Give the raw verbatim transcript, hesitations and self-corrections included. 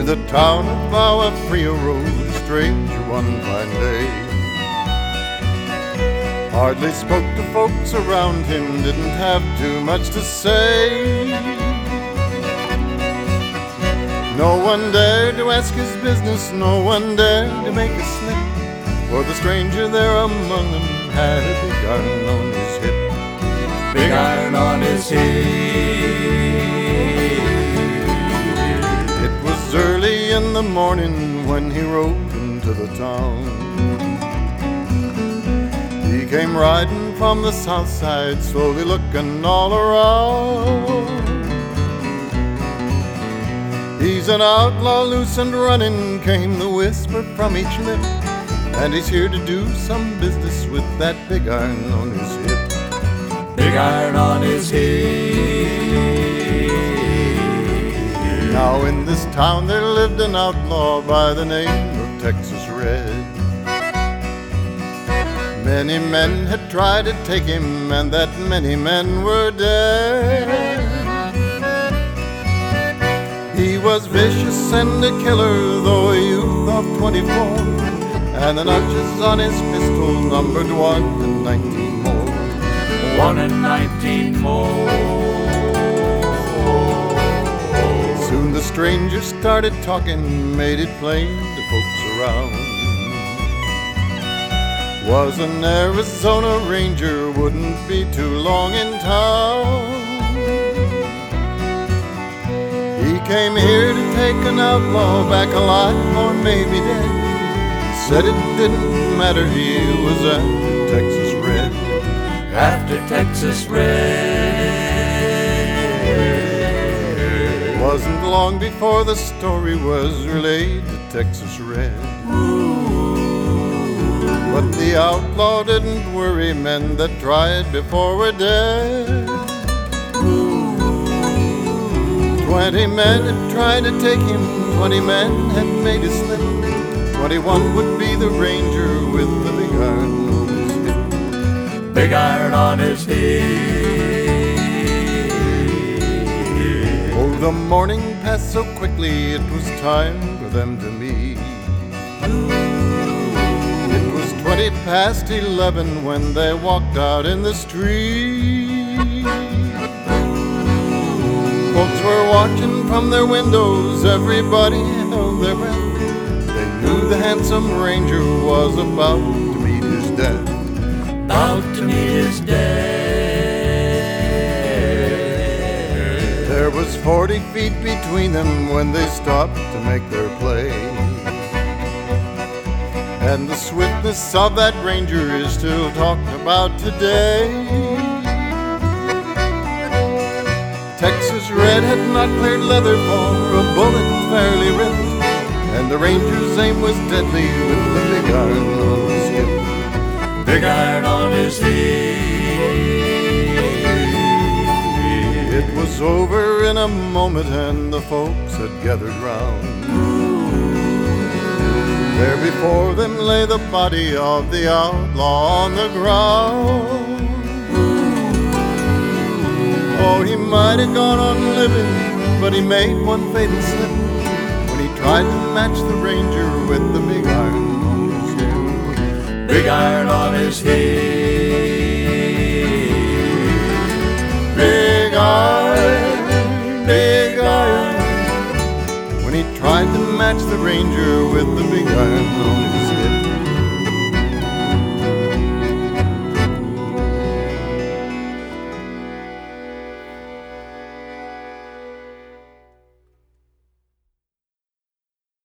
the town of Bawa Frio rode a stranger one fine day. Hardly spoke to folks around him, didn't have too much to say. No one dared to ask his business, no one dared to make a slip, for the stranger there among them had a big iron on his hip. Big iron on his hip. It was early in the morning when he rode into the town. He came riding from the south side, slowly looking all around. He's an outlaw loose and running, came the whisper from each lip, and he's here to do some business with that big iron on his hip. Big iron on his hip. Now in this town there lived an outlaw by the name of Texas Red. Many men had tried to take him, and that many men were dead. He was vicious and a killer, though a youth of twenty-four, and the notches on his pistol numbered one and nineteen more. One and nineteen more. Soon the stranger started talking, made it plain to folks around. Was an Arizona Ranger, wouldn't be too long in town. He came here to take an outlaw back alive or maybe dead. He said it didn't matter, he was after Texas Red. After Texas Red. Wasn't long before the story was relayed to Texas Red. But the outlaw didn't worry, men that tried before were dead. Twenty men had tried to take him, twenty men had made a slip. Twenty-one would be the ranger with the big iron on his hip. Big iron on his hip. Oh, the morning passed so quickly, it was time for them to meet. It was twenty past eleven when they walked out in the street. Folks were watching from their windows, everybody held their breath. They knew the handsome ranger was about to meet his death. About to meet his death. There was forty feet between them when they stopped to make their play. And the swiftness of that ranger is still talked about today. Texas Red had not cleared leather for a bullet fairly ripped, and the ranger's aim was deadly with the big iron on his hip. Big iron on his hip. It was over in a moment and the folks had gathered round. There before them lay the body of the outlaw on the ground. Oh, he might have gone on living, but he made one fatal slip when he tried to match the ranger with the big iron on his hip. Big iron on his hip. Big iron, big iron, when he tried to match the ranger with the big iron on his hip.